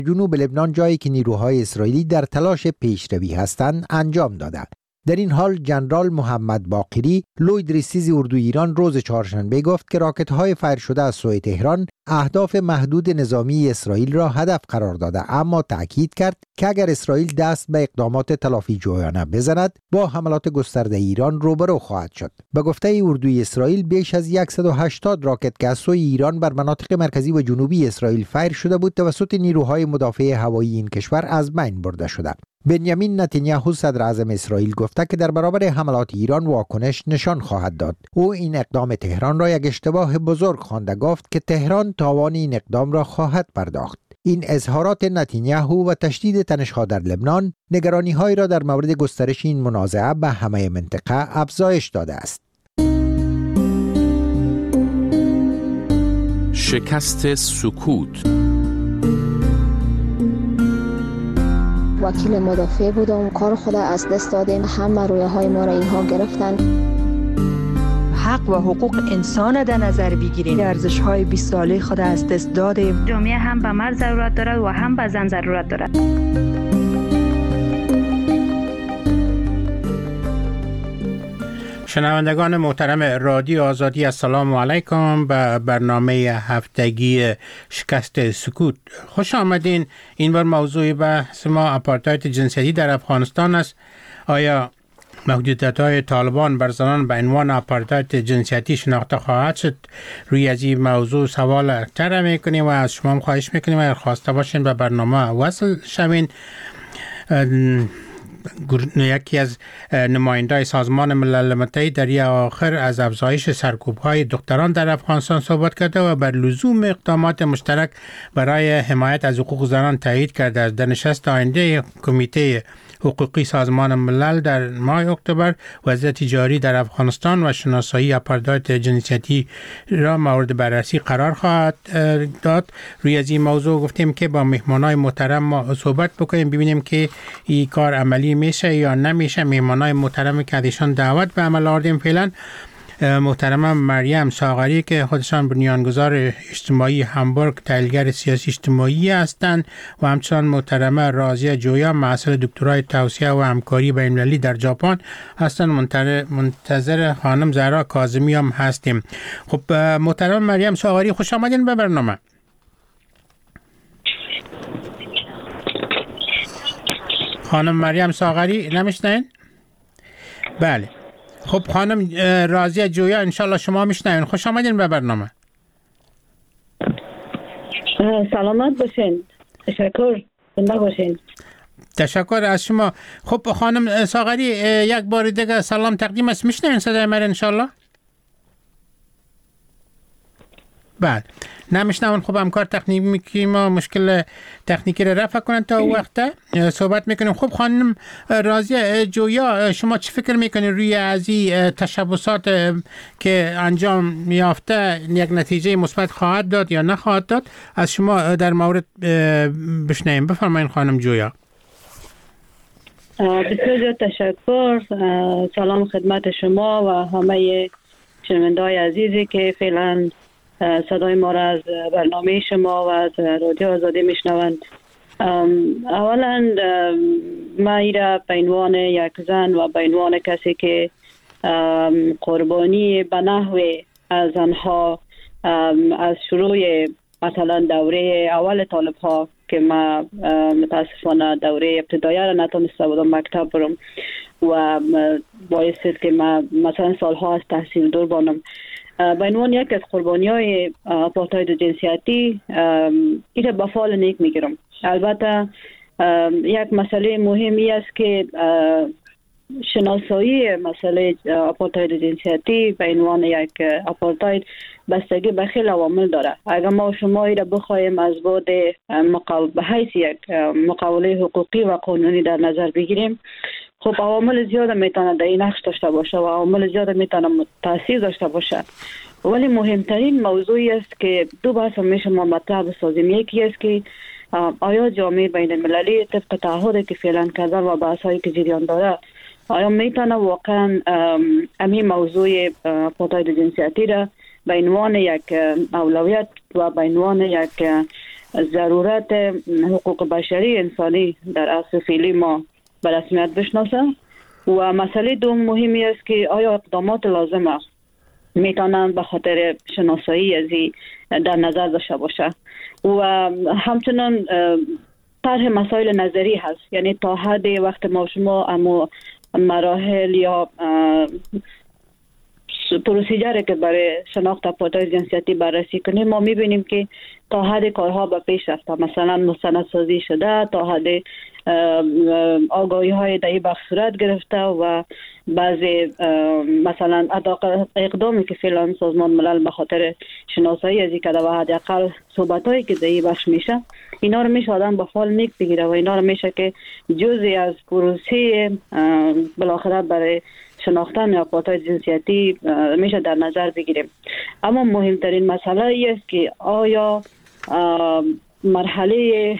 جنوب لبنان، جایی که نیروهای اسرائیلی در تلاش پیشروی هستند، انجام داده. در این حال ژنرال محمد باقری، لوید ریسیز اردوی ایران، روز چهارشنبه گفت که راکت‌های فایر شده از سوی تهران اهداف محدود نظامی اسرائیل را هدف قرار داده، اما تأکید کرد که اگر اسرائیل دست به اقدامات تلافی جویانه بزند، با حملات گسترده ایران روبرو خواهد شد. به گفته اردوی اسرائیل، بیش از 180 راکت که از سوی ایران بر مناطق مرکزی و جنوبی اسرائیل فایر شده بود، توسط نیروهای مدافع هوایی این کشور از بین برده شده. بنیامین نتانیاهو، صدر اعظم اسرائیل، گفته که در برابر حملات ایران واکنش نشان خواهد داد. او این اقدام تهران را یک اشتباه بزرگ خوانده، گفت که تهران تاوان این اقدام را خواهد پرداخت. این اظهارات نتانیاهو و تشدید تنش‌ها در لبنان نگرانی‌هایی را در مورد گسترش این منازعه به همه منطقه افزایش داده است. شکست سکوت. وکیل مدافع بودم، کار خود از دست دادیم، همه رویاهای ما را اینها گرفتن. حق و حقوق انسان در نظر بگیریم، ارزش‌های 20 ساله خود از دست دادیم. جامعه هم به مرد ضرورت دارد و هم به زن ضرورت دارد. شنوندگان محترم رادیو آزادی، السلام علیکم به برنامه هفتگی شکست سکوت. خوش آمدین. این بار موضوع بحث ما آپارتاید جنسیتی در افغانستان است. آیا محدودیت‌های طالبان بر زنان به عنوان آپارتاید جنسیتی شناخته خواهد شد؟ روی از این موضوع سوال طرح می‌کنیم و از شما خواهش می‌کنیم اگر خواسته باشین به برنامه وصل شوین. یکی از نمایندای سازمان ملل متحد در یک آخر از افزایش سرکوب‌های دختران در افغانستان صحبت کرده و بر لزوم اقدامات مشترک برای حمایت از حقوق زنان تایید کرده است. در نشست آینده کمیته حقوقی سازمان ملل در ماه اکتبر، وضعیت جاری در افغانستان و شناسایی آپارتاید جنسیتی را مورد بررسی قرار خواهد داد. روی از این موضوع گفتیم که با مهمانای محترم ما صحبت بکنیم، ببینیم که این کار عملی میشه یا نمیشه. مهمانای محترم که ازشان دعوت به عمل آوردیم فعلا محترم مریم ساغری که خودشان بنیانگذار اجتماعی همبورگ، تحلیلگر سیاسی اجتماعی هستند، و همچنان محترم رازیه جویا، محصل دکترای توسعه و همکاری بین‌المللی در ژاپن هستند. منتظر خانم زهرا کاظمی هم هستیم. خب محترم مریم ساغری، خوش آمدین به برنامه. خانم مریم ساغری نمیشنین؟ بله. خب خانم رازیه جویا، انشالله شما میشنوین. خوش آمدین به برنامه. سلامت باشین. تشکر. زنده باشین. تشکر از شما. خب خانم ساغری، یک بار دیگه سلام تقدیم است. میشنوین صدای من انشالله؟ بله. نمیشنون. خب همکار تکنیکی ما مشکل تکنیکی رو رفع کنن تا وقت صحبت میکنیم. خب خانم رازیه جویا، شما چی فکر میکنید روی از این تشبسات که انجام یافته یک نتیجه مثبت خواهد داد یا نخواهد داد؟ از شما در مورد بشنویم. بفرمایید خانم جویا. بسیار تشکر. سلام خدمت شما و همه شنونده‌های عزیزی که فعلا صدای ما را از برنامه شما و از رادیو آزادی میشنوند. اولا من ایره به عنوان یک زن و به عنوان کسی که قربانی به نحو از آنها از شروع مثلا دوره اول طالب ها که ما متاسفانه دوره ابتدایی را نتونسته بودم مکتب برم و باعث است که ما مثلا سالها از تحصیل دور بانم. به عنوان یک از قربانی‌های آپارتاید جنسیتی این به فال نیک میگیرم. البته یک مسئله مهمی است که شناسایی مسئله آپارتاید جنسیتی به عنوان یک آپارتاید بستگی به خیلی عوامل داره. اگر ما شما را بخوایم از بعد به حیث یک مقاوله حقوقی و قانونی در نظر بگیریم، خب عوامل زیاد میتونه در این نقش داشته باشه و عوامل زیاد میتونه تاثیر داشته باشه، ولی مهمترین موضوعی است که دو بحث میشه ما مطرح بسازیم. یکی است که آیا جامعه بین المللی طبق تعهدی که فعلا کرده و بحثایی که جریان داره آیا میتونه واقعا همین موضوع آپارتاید جنسیتی را به عنوان یک اولویت و به عنوان یک ضرورت حقوق بشری انسانی در عصر فعلی ما به رسمیت بشناسه. و مسئله دوم مهمی است که آیا اقدامات لازمه میتونن به خاطر شناسایی ازی در نظر داشته باشه و همچنان طرح مسائل نظری هست، یعنی تا حد وقت ما شما اما مراحل یا پروسیجری که برای شناخت آپارتاید جنسیتی بررسی کنیم ما میبینیم که تا حد کارها به پیش رفته، مثلا مستندسازی شده، تا حد آگاهی های در این بخش صورت گرفته و بعضی مثلا اقدامی که فعلا سازمان ملل به خاطر شناسایی از این کده و حداقل صحبت هایی که در این بخش میشه اینا رو میشه آدم به فال نیک بگیره و اینا رو میشه که جزئی از پروسه بالاخره برای شناختن آپارتاید جنسیتی میشه در نظر بگیریم. اما مهمترین مسئله ای است که آیا مرحله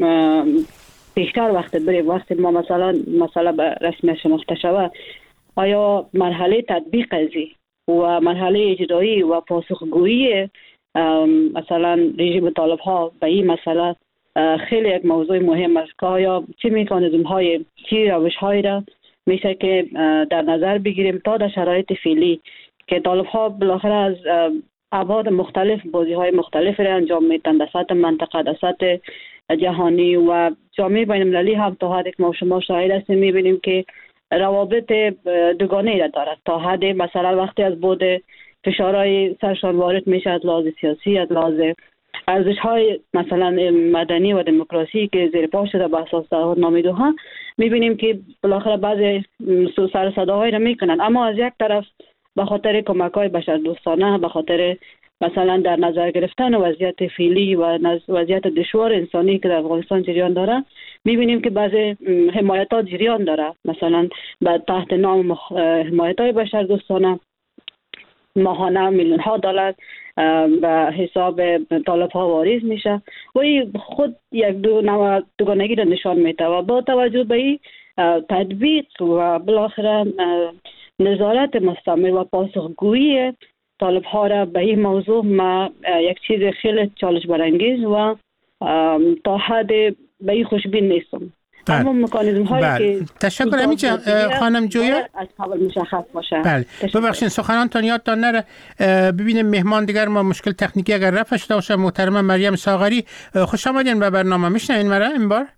پیشتر وقت بریم، وقتی ما مثلا به رسمیت شناخته شود، آیا مرحله تطبیق ازی و مرحله اجرایی و پاسخگویی مثلا رژیم طالب ها به این مسئله خیلی یک موضوع مهم است که آیا چه مکانیزم های چه روش های را میشه که در نظر بگیریم تا در شرایط فعلی که طالب ها بالاخره از ابعاد مختلف بازی های مختلف را انجام میدن در سطح منطقه، در سطح جهانی و جامعه بین المللی هم تا حدی که ما شما شاهد هستیم میبینیم که روابط دوگانه را دارد. تا حدی مثلا وقتی از بود فشارهای سرشان وارد میشه از لحاظ سیاسی، از لحاظ ارزش های مثلا مدنی و دموکراسی که زیر پا شده به اساس تعهدنامه دوحه، میبینیم که بالاخره بعضی سر صداهایی را میکنن، اما از یک طرف به خاطر کمک های بشردوستانه، به خاطر مثلا در نظر گرفتن وضعیت فعلی و وضعیت دشوار انسانی که در افغانستان جریان داره، میبینیم که بعضی حمایتات جریان داره، مثلا تحت نام حمایت‌های بشردوستانه ماهانه میلیون ها دلار به حساب طالب ها واریز میشه و این خود یک دوگانگی را نشان میده و با توجه به این تطبیق و بالاخره نظارت مستمر و پاسخگویی طالب ها را به این موضوع ما یک چیز خیلی چالش برانگیز و تا حد به این خوشبین نیستم. اما مکانیزم هایی که تشکر همیشه خانم جویا از قبل مشخص باشه. بله ببخشید سخنانتان یادتان نره. ببینیم مهمان دیگر ما مشکل تکنیکی اگر رفع شده باشه. محترم مریم ساغری خوش آمدین به برنامه. میشنوین مرا این بار؟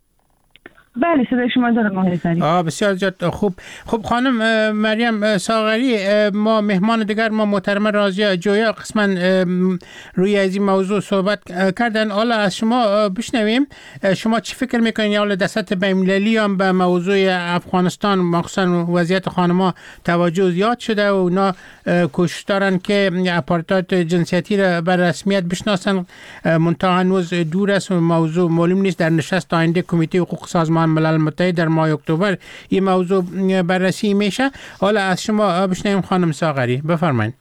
بله صدای شما دارم آقای زری. بسیار زیاد خوب. خب خانم مریم ساغری، ما مهمان دیگر ما محترم رازیه جویا قسما روی از این موضوع صحبت کردن. حالا از شما بشنویم شما چی فکر میکنین؟ حالا در سطح بین‌المللی هم به موضوع افغانستان مخصوصا وضعیت خانم‌ها توجه زیاد شده و اونا کوشش دارن که آپارتاید جنسیتی را به رسمیت بشناسن، منتها هنوز دور است و موضوع معلوم نیست. در نشست آینده کمیته حقوق سازمان ملل متحد در ماه اکتبر این موضوع بررسی میشه. حالا از شما بشنویم خانم ساغری، بفرمایید.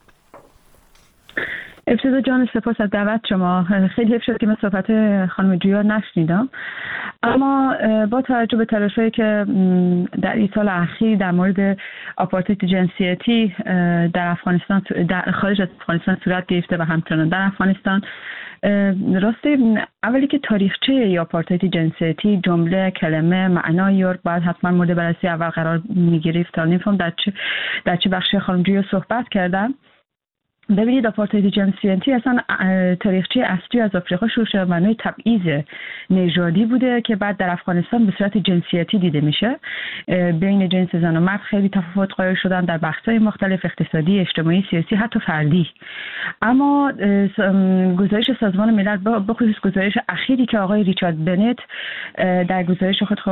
ابتدا جان سپاس از دعوت شما. خیلی حیف شد که من صحبت خانم جویا نشنیدم، اما با توجه به تلاش‌هایی که در این سال اخیر در مورد آپارتاید جنسیتی در افغانستان، در خارج از افغانستان صورت گرفته و همچنان در افغانستان، راستی اولی که تاریخچه یا آپارتاید جنسیتی جمله کلمه معنایی رو باید حتما مورد بررسی اول قرار می‌گرفت تا نمی‌فهم در چه بخشی خانم جویا صحبت کردم. ببینید آپارتاید جنسیتی اصلا تاریخچه اصلی از آفریقا شروع شده، معنای تبعیض نژادی بوده که بعد در افغانستان به صورت جنسیتی دیده میشه. بین جنس زن و مرد خیلی تفاوت قائل شدن در بخش‌های مختلف، اقتصادی، اجتماعی، سیاسی، حتی فردی. اما گزارش سازمان ملل به خصوص گزارش اخیری که آقای ریچارد بنت در گزارش خود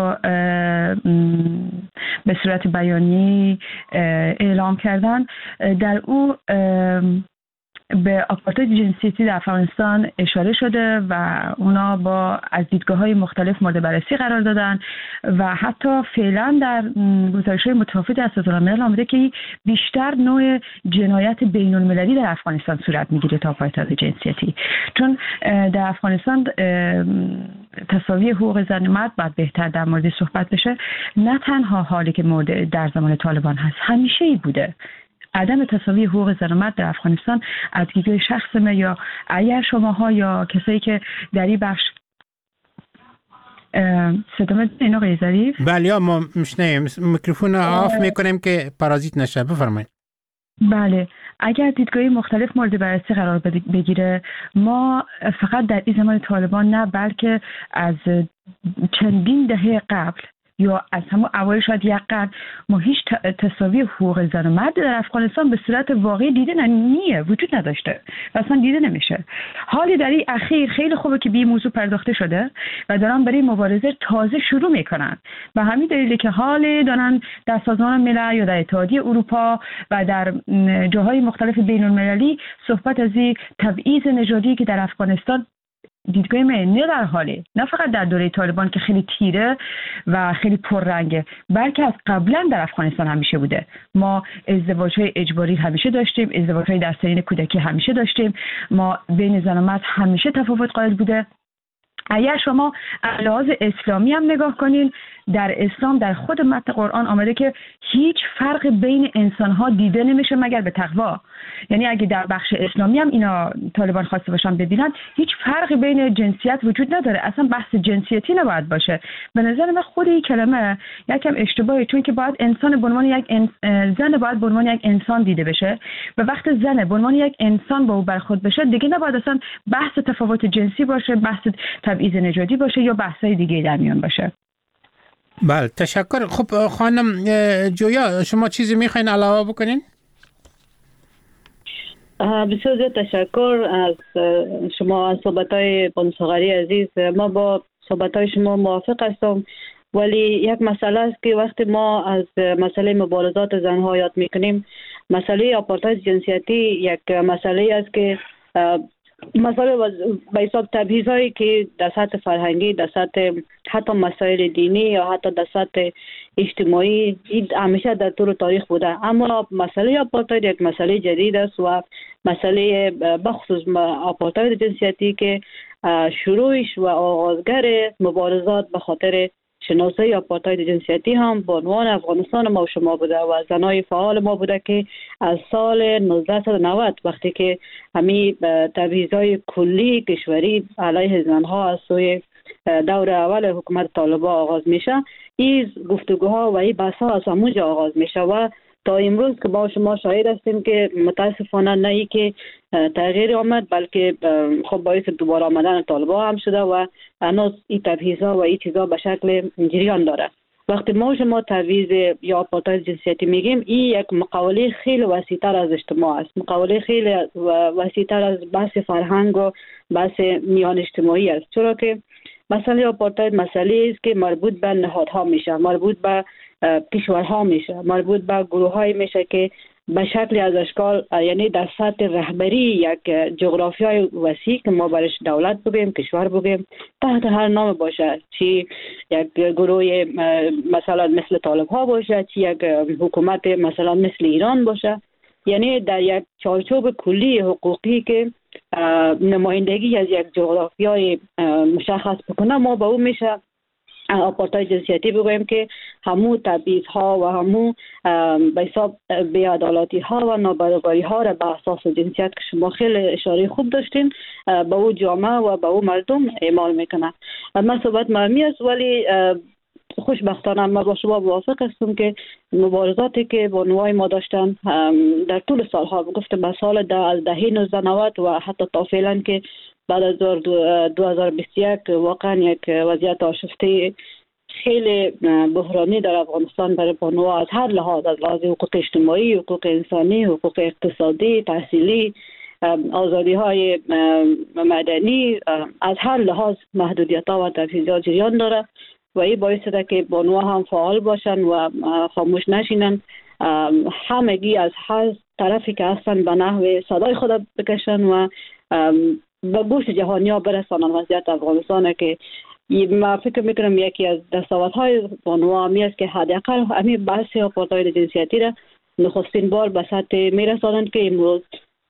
به صورت بیانیه‌ای اعلام کردن، در او به آپارتاید جنسیتی در افغانستان اشاره شده و اونا با از دیدگاه‌های مختلف مورد بررسی قرار دادن و حتی فعلا در گزارش‌های متفاوت از سازمان ملل آمده که بیشتر نوع جنایت بین‌المللی در افغانستان صورت می‌گیره تا آپارتاید جنسیتی، چون در افغانستان تساوی حقوق زن و مرد باید بهتر در مورد صحبت بشه. نه تنها حالی که مورد در زمان طالبان هست، همیشه ای بوده. عدم تساوی حقوق زن و مرد در افغانستان از دیدگاه شخص من یا اگر شماها یا کسایی که در این بخش صدامت این آقای ظریف؟ بله ما میشنیم، میکروفون آف میکنیم که پارازیت نشه. بفرمایید. بله، اگر دیدگاهی مختلف مورد بررسی قرار بگیره، ما فقط در این زمان طالبان نه بلکه از چندین دهه قبل یا از همون اوایل شاید یک قرن ما هیچ تساوی حقوق زن و مرد در افغانستان به صورت واقعی دیده نیه، وجود نداشته و اصلا دیده نمیشه. حالی در این اخیر خیلی خوبه که به این موضوع پرداخته شده و دارن برای مبارزه تازه شروع میکنن. به همین دلیله که حال دارن در سازمان ملل یا در اتحادیه اروپا و در جاهای مختلف بین المللی صحبت از این تبعیض نژادی که در افغانستان دیدگاه من نه در حاله، نه فقط در دوره طالبان که خیلی تیره و خیلی پررنگه، بلکه از قبلا در افغانستان همیشه بوده. ما ازدواج‌های اجباری همیشه داشتیم، ازدواج‌های در سنین کودکی همیشه داشتیم، ما بین زن و مرد همیشه تفاوت قائل بوده. اگر شما از لحاظ اسلامی هم نگاه کنین، در اسلام در خود متن قرآن آمده که هیچ فرق بین انسان‌ها دیده نمیشه مگر به تقوا. یعنی اگه در بخش اسلامی هم اینا طالبان خواسته باشن ببینن، هیچ فرقی بین جنسیت وجود نداره، اصلا بحث جنسیتی نباید باشه. به نظر من خود این کلمه یکم اشتباهه، چون که باید انسان به عنوان یک زن باید به عنوان یک انسان دیده بشه و وقت زن به عنوان یک انسان با او برخورد بشه، دیگه نباید اصلا بحث تفاوت جنسی باشه، بحث تبعیض نژادی باشه یا بحث‌های دیگه در میان باشه. بله تشکر. خب خانم جویا، شما چیزی میخواین علاوه بکنین؟ بسیار زیاد تشکر از شما، از صحبت‌های بانو ساغری عزیز. ما با صحبت‌های شما موافق هستم، ولی یک مسئله است که وقتی ما از مسئله مبارزات زنها یاد میکنیم، مسئله آپارتاید جنسیتی یک مسئله است که مسئله به حساب تبعیض‌هایی که در سطح فرهنگی، در سطح حتی مسائل دینی یا حتی در سطح اجتماعی همیشه در طول تاریخ بوده. اما مسئله آپارتاید یک مسئله جدید است و مسئله بخصوص آپارتاید جنسیتی که شروعش و آغازگر مبارزات به خاطر شناسایی آپارتاید جنسیتی هم به عنوان افغانستان ما و شما بوده و زنای فعال ما بوده که از سال 1990 وقتی که همین تبعیض‌های کلی کشوری علیه زنها از سوی دور اول حکومت طالبان آغاز میشه، این گفتگوها و این بحث‌ها از همونجا آغاز میشه و تا امروز که با شما شاهد هستیم که متاسفانه نه ای که تغییر آمد، بلکه خب باعث دوباره آمدن طالبان هم شده و هنوز این تبعیض‌ها و این چیزا به شکل جریان داره. وقتی ما شما تبعیض یا آپارتاید جنسیتی میگیم، این یک مقوله خیلی وسیع‌تر از اجتماع است، مقوله خیلی وسیع‌تر از بحث فرهنگ و بحث میان اجتماعی است، چرا که مسئله آپارتاید مسئله است که مربوط به نهادها میشه، مربوط به کشورها میشه، مربوط به گروه‌های میشه که به شکل از اشکال، یعنی در سطح رهبری یک جغرافیای وسیع که ما برش دولت بگیم، کشور بگیم، تحت هر نام باشه، چی یک گروه مثلا مثل طالب ها باشه، چی یک حکومت مثلا مثل ایران باشه، یعنی در یک چارچوب کلی حقوقی که نمایندگی از یک جغرافیای مشخص بکنه، ما با اون میشه آپارتاید جنسیتی بگوییم که همو تبعیض‌ها و همو به حساب بی‌عدالتی ها و نابرابری ها را به اساس جنسیت که شما خیلی اشاره خوب داشتین به او جامعه و به او مردم اعمال میکنه. من صحبت مهمی است، ولی خوشبختانه من با شما موافق هستم که مبارزاتی که بانوای ما داشتن در طول سالها، گفتم به سال از دهه 1990 و حتی تا فعلا که بعد از 2021 واقعا یک وضعیت آشفته خیلی بحرانی در افغانستان برای بانوها از هر لحاظ، از لحاظ حقوق اجتماعی، حقوق انسانی، حقوق اقتصادی، تحصیلی، آزادی های مدنی، از هر لحاظ محدودیت ها و تبعیضات جریان داره و این باعث شده که بانوها هم فعال باشن و خاموش نشینن، همگی از هر طرفی که هستن به نحو صدای خود بکشن و به گوش جهانی ها برسانن وضعیت افغانستان که ما فکر میکنم یکی از دستاوردهای بانوها همی است که حداقل همین بحث آپارتاید جنسیتی را نخستین بار به سطح میرسانند که امروز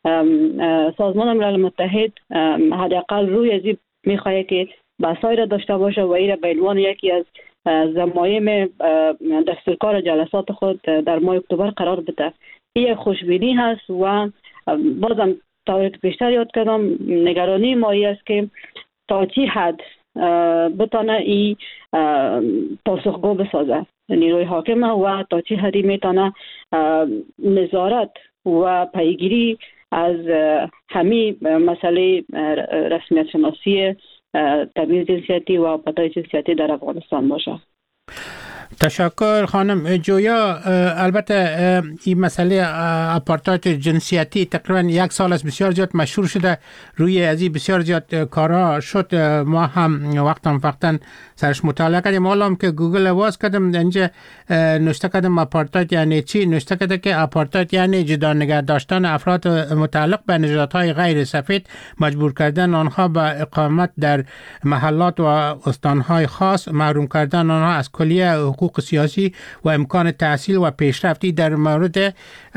سازمان ملل متحد حداقل روی از این میخواهد که بحثایی را داشته باشه و این را به عنوان یکی از ضمایم دستورکار جلسات خود در ماه اکتبر قرار بده. یک خوشبینی هست و بازم طوری که بیشتر یاد کردم نگرانی مایی است که تا چی حد بتانه ای پاسخگو بسازه نیروی حاکمه و تا چی حدی میتونه نظارت و پیگیری از همه مسئله رسمیت شناسی تبعیض جنسیتی و آپارتاید جنسیتی در افغانستان باشه. تشکر خانم جویا. البته این مسئله آپارتاید جنسیتی تقریبا 1 سال است بسیار زیاد مشهور شده، روی ازی بسیار زیاد کارها شد. ما هم وقتا سرش مطالعه کردیم. حالا که گوگل واس کردم اینجا نوشته کردم آپارتاید یعنی چی، نوشته کرده که آپارتاید یعنی جدا نگه داشتن افراد متعلق به نژادهای غیر سفید، مجبور کردن آنها به اقامت در محلات و استانهای خاص، محروم کردن آنها از کلیه حقوق سیاسی و امکان تحصیل و پیشرفتی. در مورد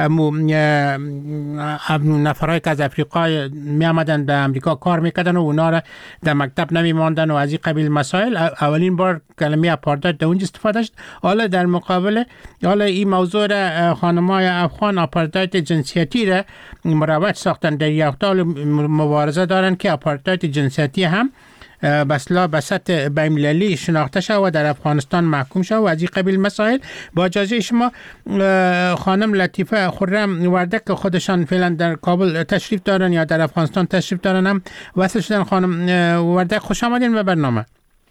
نفرایی که از افریقا می آمدن به امریکا کار میکردن و اونا را در مکتب نمی ماندن و از این قبیل مسائل، اولین بار کلمه آپارتاید در اونجا استفاده شد. حالا در مقابل این موضوع را خانمای افغان آپارتاید جنسیتی را مروج ساختن، در یک حال مبارزه دارن که آپارتاید جنسیتی هم به سطح بین‌المللی شناخته شد و در افغانستان محکوم شد و از این قبیل مسائل. با اجازه شما خانم لطیفه خرم وردک که خودشان فعلا در کابل تشریف دارن یا در افغانستان تشریف دارن هم وصل شدن. خانم وردک خوش آمدین به برنامه.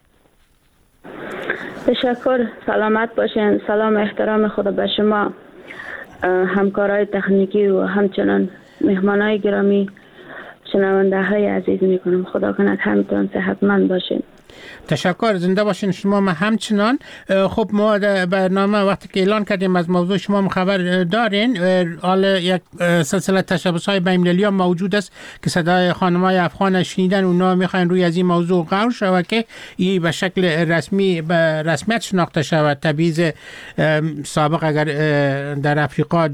تشکر، سلامت باشین. سلام احترام خدا به شما، همکارای تکنیکی و همچنان مهمانای گرامی، شنونده های عزیز میکنم. خدا کند همتون صحتمند باشین. تشکر، زنده باشین شما. ما همچنان. خب ما در برنامه وقتی که اعلان کردیم از موضوع شما خبر دارین، حالا یک سلسله تشبس‌های بین‌المللی موجود است که صدای خانم‌های افغان شنیدن، اونا میخواین روی از این موضوع غور شود که این به شکل رسمی به رسمیت شناخته شود. تبعیض سابق اگر در افریقا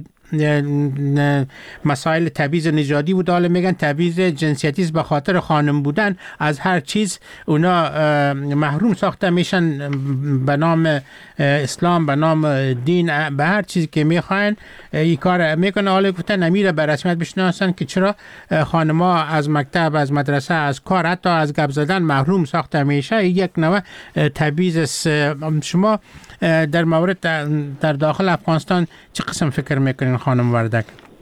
مسائل تبعیض نژادی بود، حالا میگن تبعیض جنسیتی است، به خاطر خانم بودن از هر چیز اونا محروم ساخته میشن، به نام اسلام، به نام دین، به هر چیزی که میخواین این کار میکنه. حالا گفتن نمیره به رسمیت بشناسن که چرا خانم‌ها از مکتب، از مدرسه، از کار، حتی از گپ زدن محروم ساخته میشه. یک نوع تبعیض. شما در مورد در داخل افغانستان چه قسم فکر میکنین خانم وردک؟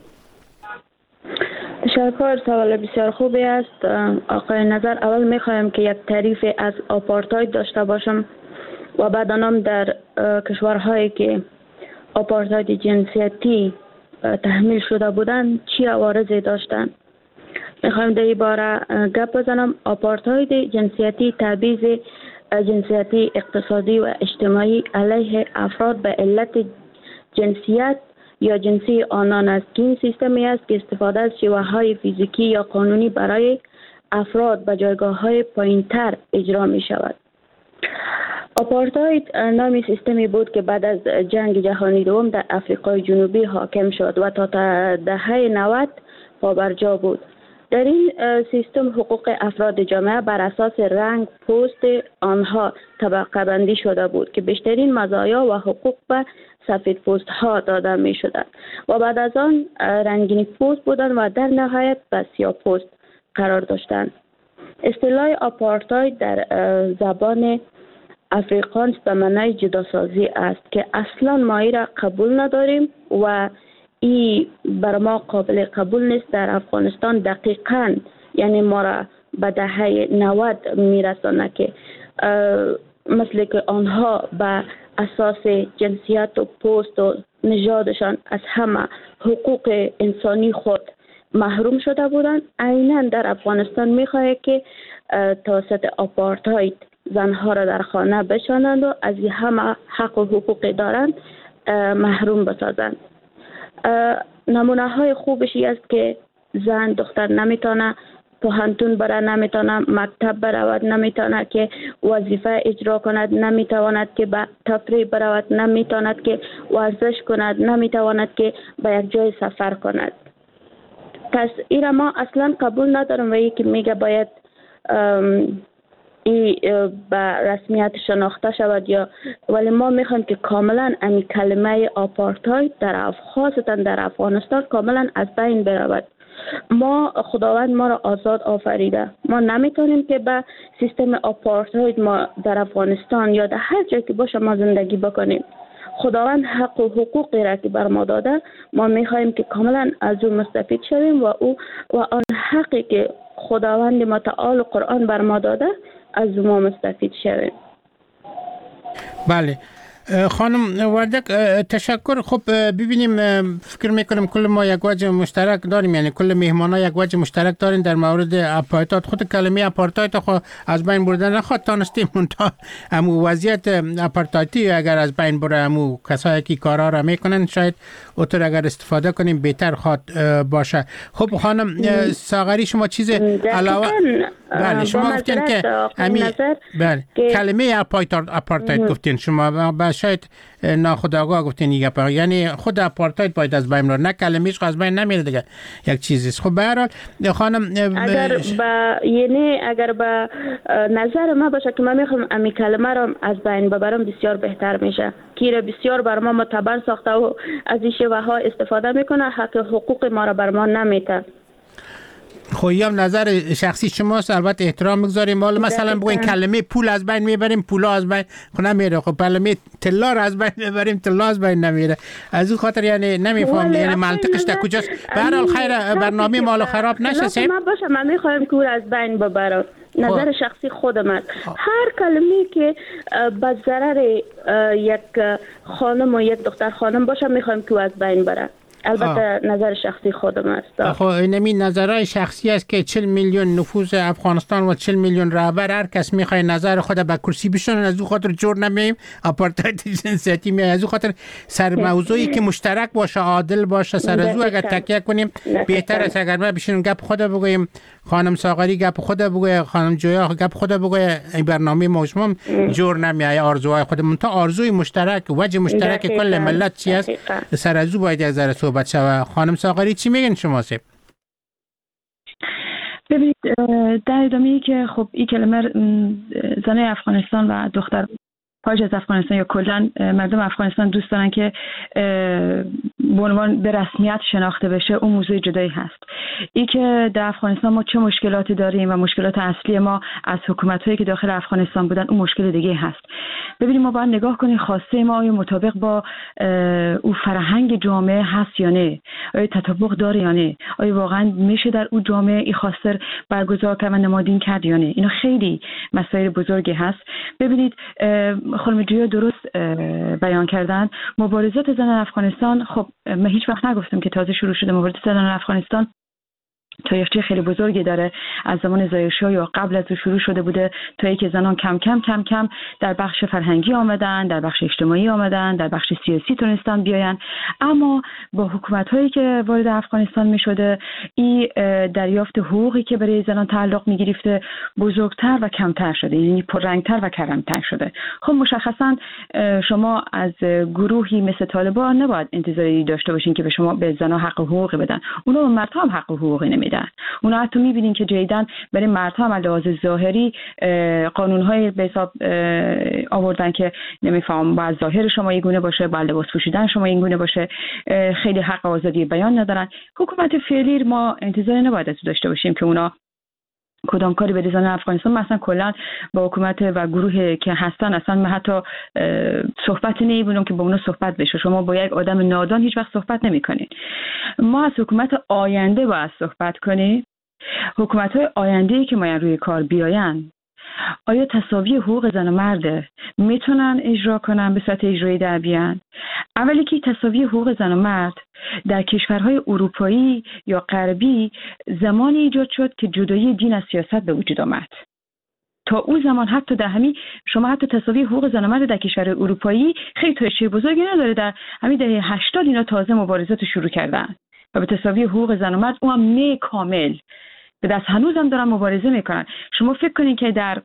تشکر، سوال بسیار خوبی است آقای نظر. اول میخوایم که یک تعریف از آپارتاید داشته باشم و بعد آنم در کشورهایی که آپارتاید جنسیتی تحمیل شده بودند چی عوارضی داشتند. میخوایم در این باره گپ بزنم. آپارتاید جنسیتی تبعیض جنسیتی اقتصادی و اجتماعی علیه افراد به علت جنسیت یا جنسی آنان است که این سیستمی است که استفاده از شیوه‌های فیزیکی یا قانونی برای افراد به جایگاه‌های پایین‌تر اجرا می شود. آپارتاید نامی سیستمی بود که بعد از جنگ جهانی دوم در آفریقای جنوبی حاکم شد و تا دهه 90 پابرجا بود. در این سیستم حقوق افراد جامعه بر اساس رنگ پوست آنها طبقه بندی شده بود که بیشترین مزایا و حقوق به سفید پوست ها داده می شدند و بعد از آن رنگین پوست بودند و در نهایت به سیاه پوست قرار داشتند. اصطلاح آپارتاید در زبان افریقانس به معنای جداسازی است که اصلا ما ای را قبول نداریم و ای بر ما قابل قبول نیست. در افغانستان دقیقاً یعنی ما را به دهه 90 میرسانه که مثل که آنها به اساس جنسیت و پوست و نژادشان از همه حقوق انسانی خود محروم شده بودند، عیناً در افغانستان میخواهد که توسط آپارتاید زنها را در خانه بشانند و از همه حق و حقوق دارند محروم بسازند. نمونه های خوبش است که زن دختر نمیتونه پوهنتون بره، نمیتونه مکتب برود، نمیتونه که وظیفه اجرا کند، نمیتواند که به تفریح برود، نمیتواند که ورزش کند، نمیتواند که به یک جای سفر کند. پس این ما اصلا قبول ندارم و یکی میگه باید این به رسمیت شناخته شود یا، ولی ما میخوایم که کاملا این کلمه آپارتاید خاصتا در افغانستان کاملا از بین برود. خداوند ما را آزاد آفریده، ما نمیتونیم که به سیستم آپارتاید ما در افغانستان یا در هر جایی که باشه ما زندگی بکنیم. خداوند حق و حقوقی را که بر ما داده، ما میخوایم که کاملا از او مستفید شویم و آن حقی که خداوند متعال قرآن بر ما داده از ما مستفید شویم. بله خانم وردک، تشکر. خب ببینیم، فکر میکنم کل ما یک وجه مشترک داریم، یعنی کل مهمانا یک وجه مشترک داریم در مورد آپارتاید. خود کلمه آپارتاید خو از بین بردن نخواد تانستیم، منتها امو وضعیت آپارتایدی اگر از بین بره، امو کسایی که کارا را میکنن شاید اوتر اگر استفاده کنیم بهتر خواد باشه. خب خانم ساغری، شما چیز علاوه؟ بله شما گفتین که بله کلمه آپارتاید گفتین شما، شاید ناخودآگاه گفتین یعنی خود آپارتاید باید از بین بره، نه کلمه‌اش از بین نمیره دیگه، یک چیزیست. خب به هر حال خانم اگر به نظر ما باشه که من میخوام امی کلمه رو از بین ببرم بسیار بهتر میشه، که بسیار بر ما معتبر ساخته و از این شیوه ها استفاده میکنه، حق حقوق ما رو بر ما نمیده. خب هم نظر شخصی شماست، البته احترام میگذاریم. حالا مثلا بگوین کلمه پول از بین میبریم، پولا از بین نمیره. خب کلمه طلا رو از بین میبریم، طلا از بین نمیره. از اون خاطر یعنی نمیفهم یعنی منطقش در کجاست. به هر حال خیر، برنامه مال خراب نشه. ما باشه من میخوایم که از بین ببرم، نظر شخصی خودم است. هر کلمه که به ضرر یک خانم و یک دختر خانم باشه میخوایم که از بین بره. البته نظر شخصی خودم است. خب این نظرهای شخصی است که 40 میلیون نفوذ افغانستان و 40 میلیون رهبر هر کس میخواد نظر خود به کرسی بشونن، از اون خاطر جور نمیم آپارتاید جنسیتی می، از اون خاطر سر موضوعی که مشترک باشه، عادل باشه، سر از اگر تکیه کنیم بهتر است. اگر ما بشینیم گپ خود بگوییم، خانم ساغری گپ خود بگویه، خانم جویا گپ خود بگویه، این برنامه موضوع جور نمیای. آرزوهای خودمون تا آرزوی مشترک، وجه مشترک کل ملت چی است، سر از باید از نظر صحبت شود. خانم ساغری چی میگن شما؟ ببینید در ادامه‌ای که خب این کلمه زنای افغانستان و دختر خارج از افغانستان یا کلا مردم افغانستان دوست دارن که به عنوان به رسمیت شناخته بشه، اون موضوع جدایی هست. این که در افغانستان ما چه مشکلاتی داریم و مشکلات اصلی ما از حکومت‌هایی که داخل افغانستان بودن، اون مشکل دیگه هست. ببینید ما باید نگاه کنیم خواسته ما آیا مطابق با او فرهنگ جامعه هست یا نه، آیا تطابق داره یا نه، آیا واقعا میشه در اون جامعه این خواسته برگزار کردن نمادین کرد یا نه. اینا خیلی مسائل بزرگی هست. ببینید خانم جویا درست بیان کردن، مبارزات زنان افغانستان، خب من هیچ وقت نگفتم که تازه شروع شده. مبارزات زنان افغانستان تاریخچه خیلی بزرگی داره، از زمان ظاهرشاه یا قبل از او شروع شده بوده، تا اینکه زنان کم کم در بخش فرهنگی آمدن، در بخش اجتماعی آمدن، در بخش سیاسی تونستن بیاین. اما با حکومت‌هایی که وارد افغانستان می‌شده، این دریافت حقوقی که برای زنان تعلق می‌گرفته بزرگتر و کمتر شده، یعنی پررنگتر و کمتر شده. خب مشخصاً شما از گروهی مثل طالبان نباید انتظاری داشته باشین که به شما به زنان حق حقوقی بدن. اونا به مردها هم حق حقوقی نمیدن. اونا حتی می‌بینین که جدیداً برای مردها هم لحاظ ظاهری قانون‌های به حساب آوردن که نمی‌فهم باید ظاهر شما یک گونه باشه، باید لباس پوشیدن شما یک گونه باشه، خیلی حق آزادی بیان ندارن. حکومت فعلی ما انتظار نباید از داشته باشیم که اونا کدام کاری به زنان افغانستان، مثلا کلا با حکومت و گروهی که هستن اصلا من حتی صحبت نمی‌بینم که با اونا صحبت بشه. شما با یک آدم نادان هیچ وقت صحبت نمی‌کنید. ما از حکومت آینده باید صحبت کنیم. حکومت‌های آینده‌ای که ما روی کار بیاین، آیا تساوی حقوق زن و مرد میتونن اجرا کنن، به صورت اجرایی در بیان؟ اولی که تساوی حقوق زن و مرد در کشورهای اروپایی یا غربی زمانی ایجاد شد که جدایی دین از سیاست به وجود آمد. تا اون زمان حتی در همین شما حتی تساوی حقوق زن و مرد در کشور اروپایی خیلی تاریخچه بزرگی نداره. در همین دهه 80 اینا تازه مبارزات شروع کردن و به تساوی حقوق زن و مرد اون کامل به دست هنوزم دارن مبارزه میکنن. شما فکر کنین که در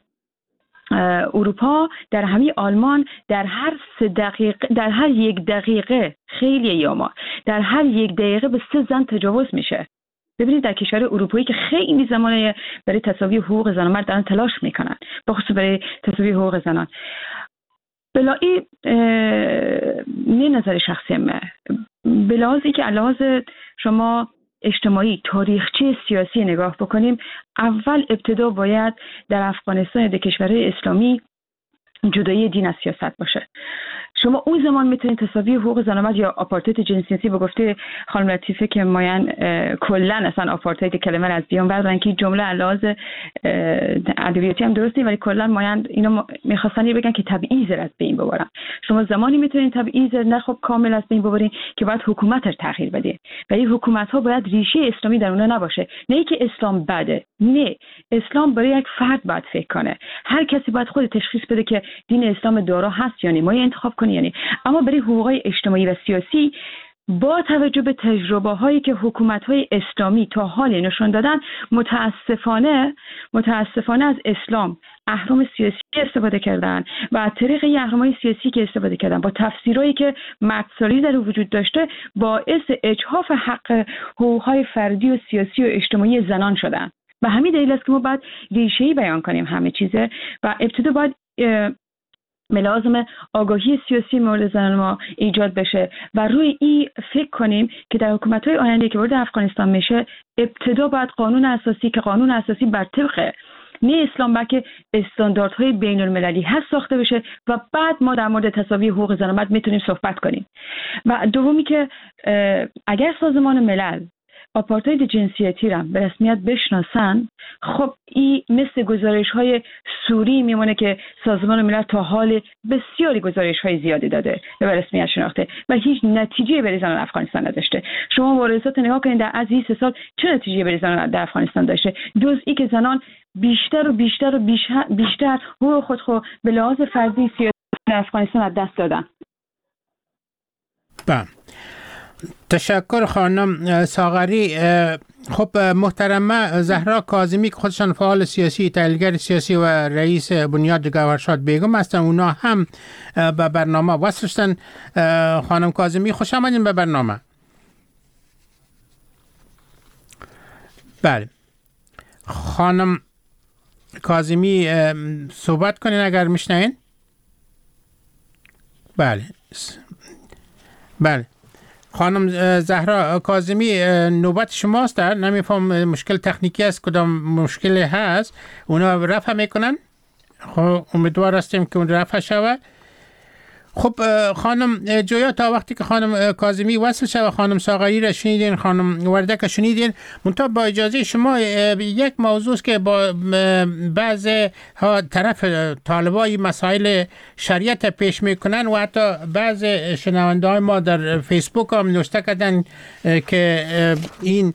اروپا، در همین آلمان، در هر 3 دقیقه، در هر 1 دقیقه، خیلی یاما، در هر 1 دقیقه به 3 زن تجاوز میشه. ببینید در کشور اروپایی که خیلی زمانه برای تساوی حقوق زن و مرد دارن تلاش میکنن، بخصوص برای تساوی حقوق زنان. بلایی نه نظر شخصی من، بلازی که علاوه شما اجتماعی تاریخچه سیاسی نگاه بکنیم، اول ابتدا باید در افغانستان در کشورهای اسلامی جدایی دین از سیاست باشه. شما اون زمان میتونید تساوی حقوق زن و مرد یا آپارتاید جنسیتی به گفته خانم لطیفه که ماین کلا اصلا آپارتاید کلمه از بیان بردارن که جمله علاوه ادبیاتی هم درسته، ولی کلا ماین اینا میخواستن بگن که تبعیض از بین ببرن. شما زمانی میتونید تبعیض نه خب کامل از بین ببرین که باید حکومت رو تغییر بده، ولی حکومت ها باید ریشه اسلامی در اونها نباشه. نه که اسلام بده، نه، اسلام برای یک فرد باید فکر کنه. هر کسی باید خود تشخیص بده که دین اسلام دارا هست یا نه، ما انتخاب کنی یعنی. اما برای حقوقهای اجتماعی و سیاسی با توجه به تجربه هایی که حکومت های اسلامی تا حال نشون دادن، متاسفانه از اسلام اهرم سیاسی استفاده کردن و از طریق این اهرم‌های سیاسی که استفاده کردن با تفسیرهایی که مردسالاری در وجود داشته باعث اجحاف حق حقوقهای فردی و سیاسی و اجتماعی زنان شدن. و همین دلیل است که ما باید ریشه‌ای بیان کنیم همه چیزه و ابتدا باید ملازم آگاهی سیاسی مورد زنان ما ایجاد بشه و روی این فکر کنیم که در حکومت‌های آینده که وارد افغانستان میشه، ابتدا باید قانون اساسی که قانون اساسی بر طبق نه اسلام بلکه استانداردهای بین المللی هست ساخته بشه و بعد ما در مورد تساوی حقوق زن و مرد میتونیم صحبت کنیم. و دومی که اگر سازمان ملل آپارتاید جنسیتی را به رسمیت بشناسن، خب این مثل گزارش‌های سوری میمونه که سازمان ملل تا حال بسیاری گزارش‌های زیادی داده و به رسمیت شناخته و هیچ نتیجه برای زنان افغانستان نداشته. شما مبارزات نگاه کنید در از 20 سال چه نتیجه برای زنان در افغانستان داشته؟ جز این که زنان بیشتر حقوق خود به لحاظ فردی سیاسی در افغانستان از دست دادن. تشکر خانم ساغری. خب محترمه زهرا کاظمی که خودشان فعال سیاسی، تحلیلگر سیاسی و رئیس بنیاد گوهرشاد بیگم هستن، اونا هم به برنامه وصل شدن. خانم کاظمی خوش آمدین به برنامه. بله خانم کاظمی صحبت کنین اگر میشنین. بله خانم زهرا کاظمی نوبت شماست. نمیفهم مشکل تکنیکی است، کدام مشکل هست، اونا رفع میکنن. خب امیدوار هستیم که اون رفع شود. خب خانم جویا، تا وقتی که خانم کاظمی وصل شد و خانم ساغری را شنیدین، خانم وردک شنیدین، منتها با اجازه شما یک موضوع که با بعض ها طرف طالبای مسائل شریعت پیش میکنن و حتی بعض شنونده های ما در فیسبوک هم نوشته کردن که این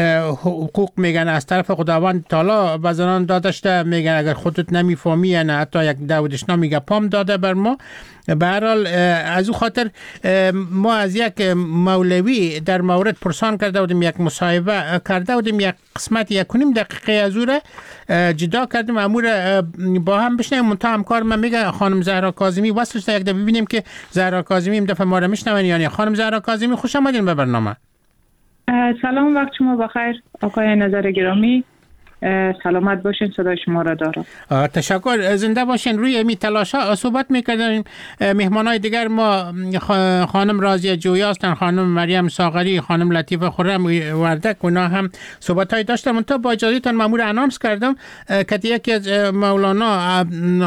حقوق میگن از طرف خداوند تعالی به زنان داده شده، میگن اگر خودت نمیفهمی یعنی حتی یک داودشنا میگه پام داده بر ما. به هر حال از او خاطر ما از یک مولوی در مورد پرسان کرده بودیم، یک مصاحبه کرده بودیم، یک قسمت 1.5 دقیقه از او را جدا کردیم، امور با هم بشنیم. منتها همکار من میگه خانم زهرا کاظمی وصل شده، یک دفعه ببینیم که زهرا کاظمی این دفعه ما را میشنون یا نه. خانم زهرا کاظمی خوش آمدین به برنامه. سلام، وقت شما بخیر آقای نظر گرامی. سلامت باشین، صدای شما را دارم. تشکر، زنده باشین. روی می تلاشا صحبت میکردیم. مهمانای دیگر ما خانم راضیه جویا هستن، خانم مریم ساغری، خانم لطیفه خرم وردک، اونا هم صحبت های داشتن. من تا با اجازهتون مامور انانس کردم که یکی از مولانا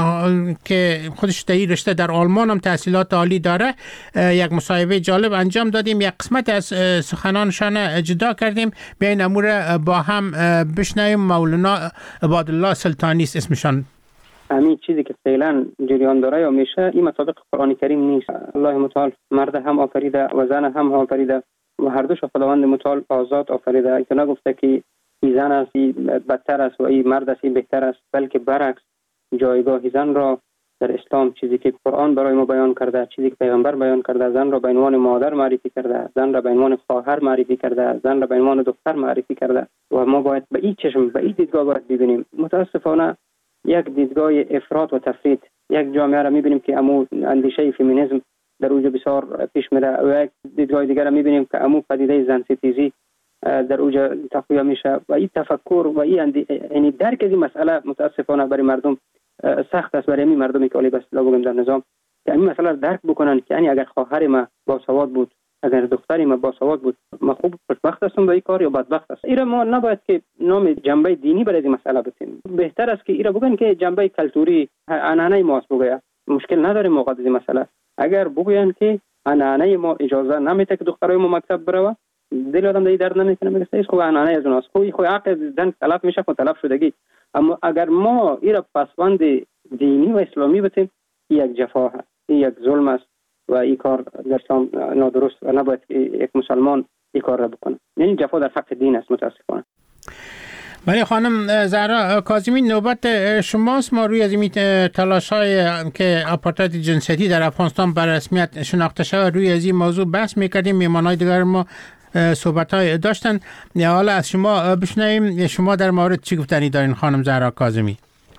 که خودش در این رشته در آلمان هم تحصیلات عالی داره، یک مصاحبه جالب انجام دادیم، یک قسمت از سخنانشان جدا کردیم، بیاین امور با هم بشنویم. مولانا عبادالله سلطانی است اسمشان. همین چیزی که فعلا جریان داره یا میشه این مطابق قرآن کریم نیست. الله متعال مرد هم آفریده و زن هم آفریده و هر دوش خداوند متعال آزاد آفریده. اینا نگفته که این زن است بدتر است و این مرد است بهتر است، بلکه برعکس جایگاه زن را در اسلام، چیزی که قرآن برای ما بیان کرده، چیزی که پیغمبر بیان کرده، زن را به عنوان مادر معرفی کرده، زن را به عنوان خواهر معرفی کرده، زن را به عنوان دختر معرفی کرده و ما باید به این چشم، به این دیدگاه باید ببینیم. متاسفانه یک دیدگاه افراط و تفرید، یک جامعه را میبینیم که امو اندیشه فمینیسم در اوج بسیار پیش میره و یک دیدگاه دیگر را میبینیم که امو پدیده زن ستیزی در اوجا تقویه میشه و این تفکر و این یعنی درک از این مسئله متاسفانه برای مردم سخت است. برای این مردمی که علی بسلا بگم در نظام که این مسئله درک بکنن که یعنی اگر خواهر ما باسواد بود، اگر دختری ما باسواد بود، ما خوب خوشبخت هستم با این کار یا بدبخت است. ایرا ما نباید که نام جنبه دینی برای این مسئله بتیم. بهتر است که ایرا بگن که جنبه کلتوری عنعنه ما است بگه. مشکل نداره موقع از این مسئله. اگر بگوین که عنعنه ما اجازه نمیده که دخترای ما مکتب بره، دل آدم دیگه درد نمیکنه، میگه سیس خوب عنعنه از اوناست، خو حق زن تلف میشه، خو تلف شدگی. اما اگر ما ایرا پسوند دینی و اسلامی بتیم، یک جفا هست، یک ظلم است و این کار در اسلام نادرست و نباید یک مسلمان این کار را بکنه. یعنی جفا در حق دین است متاسفانه. بله خانم زهرا کاظمی، نوبت شماست. ما روی از این تلاش‌های که آپارتاید جنسیتی در افغانستان بر رسمیت شناخته شود روی از این موضوع بحث می‌کردیم. میهمان‌های دیگر ما صحبت‌های داشتن. حالا از شما بشنویم شما در مورد چی گفتنی دارین خانم زهرا کاظمی؟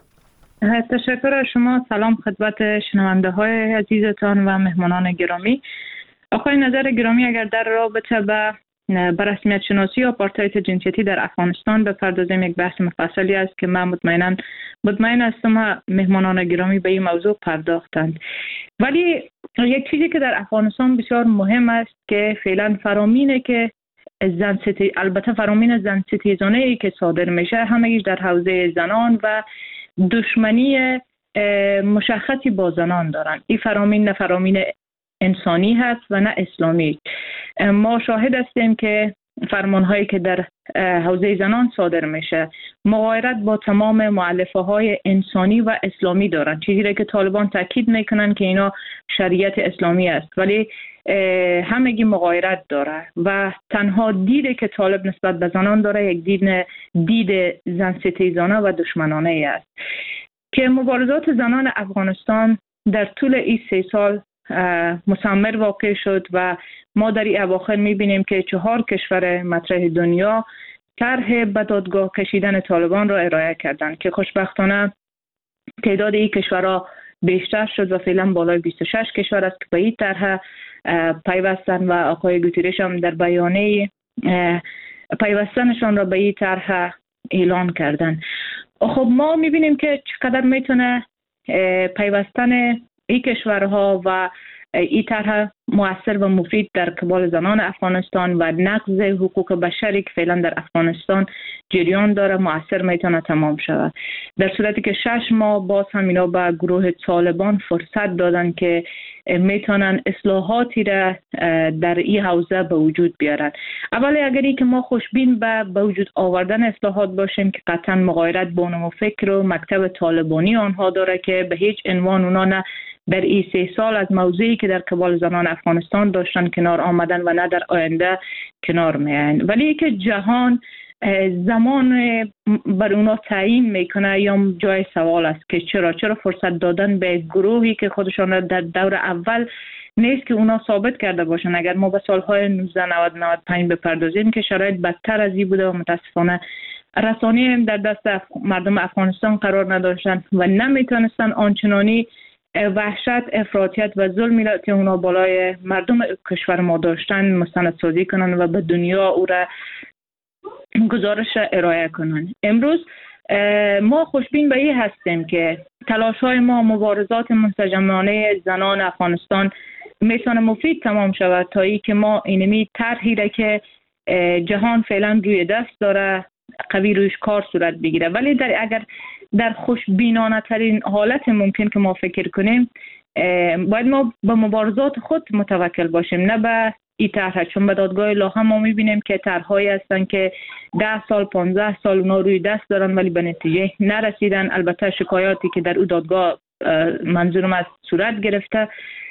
تشکر از شما. سلام خدمت شنونده‌های عزیزتان و مهمانان گرامی. آقای نظر گرامی، اگر در رابطه با رسمیت شناسی آپارتاید جنسیتی در افغانستان بپردازیم، یک بحث مفصلی است که من مطمئن هستم مهمانان گرامی به این موضوع پرداختند. ولی یک چیزی که در افغانستان بسیار مهم است که فعلا فرامینه که فرامین زن ستیزانه‌ای که صادر میشه همگیش در حوزه زنان و دشمنی مشخصی با زنان دارن. این فرامین نه فرامین انسانی هست و نه اسلامی. ما شاهد هستیم که فرمانهایی که در حوزه زنان صادر میشه مغایرت با تمام مؤلفه های انسانی و اسلامی دارن، چیزی را که طالبان تاکید میکنن که اینا شریعت اسلامی است، ولی همگی مغایرت داره و تنها دیده که طالب نسبت به زنان داره یک دید زن ستیزانه و دشمنانه است که مبارزات زنان افغانستان در طول این 3 سال مثمر واقع شد و ما در این اواخر میبینیم که 4 کشور مطرح دنیا طرح به دادگاه کشیدن طالبان را ارائه کردند که خوشبختانه تعداد این کشورها بیشتر شد و فعلا بالای 26 کشور است که به این طرح پیوستن و آقای گوتریش هم در بیانیه پیوستنشان را به این طرح اعلان کردن. خب ما میبینیم که چقدر میتونه پیوستن این کشورها و این طرح مؤثر و مفید در قبال زنان افغانستان و نقض حقوق بشری که فعلا در افغانستان جریان داره مؤثر میتونه تمام شود. در صورتی که 6 ماه باز هم اینا به گروه طالبان فرصت دادن که میتونن اصلاحاتی را در این حوزه به وجود بیارن. اولی اگری که ما خوشبین به وجود آوردن اصلاحات باشیم که قطعا مغایرت با نمو فکر و مکتب طالبانی آنها داره که به هیچ عنوان اونا نه در این 3 سال از موضوعی که در قبال زنان افغانستان داشتن کنار آمدن و نه در آینده کنار میایند. ولی که جهان زمان بر اونا تعیین میکنه یا جای سوال است که چرا فرصت دادن به گروهی که خودشان در دور اول نیست که اونا ثابت کرده باشن. اگر ما به سالهای 1995 بپردازیم که شرایط بدتر از این بوده و متاسفانه رسانه در دست مردم افغانستان قرار نداشتن و نمیتونستن آنچنانی وحشت، افراطیت و ظلمی که اونا بالای مردم کشور ما داشتن مستندسازی کنن و به دنیا او را گزارش ارائه کنن. امروز ما خوشبین به این هستیم که تلاش‌های ما مبارزات منسجمانه زنان افغانستان میتونه مفید تمام شود تا ای که ما اینمی طرحی را که جهان فعلا روی دست داره قوی رویش کار صورت بگیره. ولی اگر در خوشبینانه ترین حالت ممکن که ما فکر کنیم باید ما به مبارزات خود متوکل باشیم نه به این طرح، چون به دادگاه لاهم ما میبینیم که طرح‌هایی هستن که 10 سال 15 سال اونا روی دست دارن ولی به نتیجه نرسیدن. البته شکایاتی که در اون دادگاه منظورم از صورت گرفته،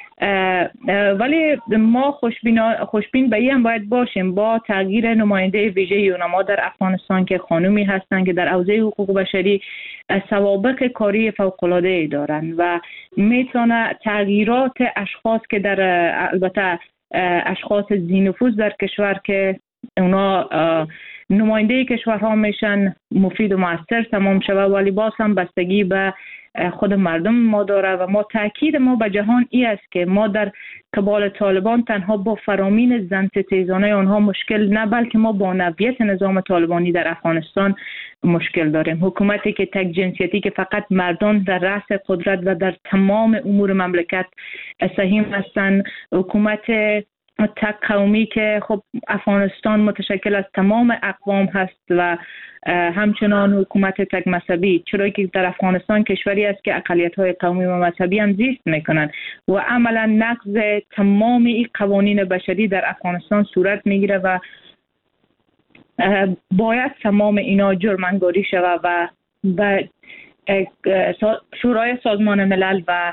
ولی ما خوشبین به این باید باشیم با تغییر نماینده ویژه یونما در افغانستان که خانومی هستن که در حوزه حقوق بشری سوابق کاری فوق‌العاده دارن و میتونه تغییرات اشخاص که در البته اشخاص ذی نفوذ در کشور که اونا نماینده کشورها میشن مفید و مؤثر تمام شود، ولی باز هم بستگی به خود مردم ما داره و ما تاکید ما به جهان ای است که ما در قبال طالبان تنها با فرامین زن ستیزانه آنها مشکل نه، بلکه ما با نوعیت نظام طالبانی در افغانستان مشکل داریم. حکومتی که تک جنسیتی که فقط مردان در رأس قدرت و در تمام امور مملکت سهیم هستند، حکومت تک قومی که خب افغانستان متشکل از تمام اقوام هست و همچنان حکومت تک مذهبی، چرا که در افغانستان کشوری است که اقلیت‌های قومی و مذهبی هم زیست میکنند و عملا نقض تمام این قوانین بشری در افغانستان صورت میگیره و باید تمام اینا جرم انگاری شود و شورای سازمان ملل و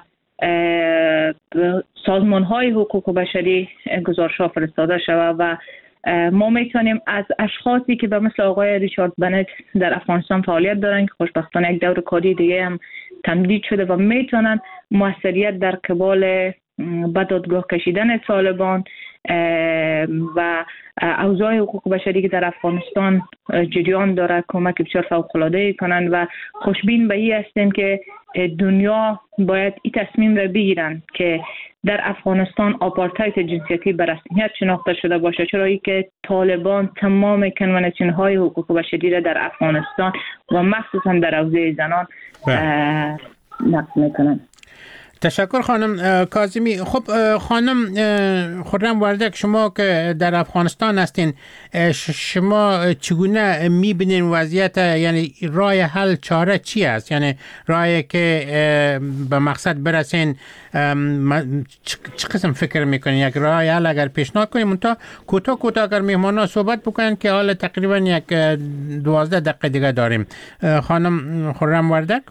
سازمان‌های حقوق بشری گزارش‌ها فرستاده شود و ما میتونیم از اشخاصی که به مثل آقای ریچارد بنت در افغانستان فعالیت دارن که خوشبختانه یک دور کاری دیگه هم تمدید شده و میتونن موثریت در قبال به دادگاه کشیدن طالبان و اوضاع حقوق بشری که در افغانستان جریان داره کمک بسیار فوق‌العاده کنند و خوشبین به این هستیم که دنیا باید این تصمیم را بگیرن که در افغانستان آپارتاید جنسیتی به رسمیت شناخته شده باشه، چرا که طالبان تمام کنوانسیون‌های حقوق بشری را در افغانستان و مخصوصا در حوزه زنان نقض میکنن. تشکر خانم کاظمی. خب خانم خرم وردک، شما که در افغانستان هستین، شما چگونه میبینین وضعیت؟ یعنی راه حل چاره چی است؟ یعنی راهی که به مقصد برسین چه قسم فکر میکنین؟ یک راه حل اگر پیشنهاد کنیم منتها کوتاه اگر مهمانا صحبت بکنن که حالا تقریبا یک 12 دقیقه دیگه داریم. خانم خرم وردک.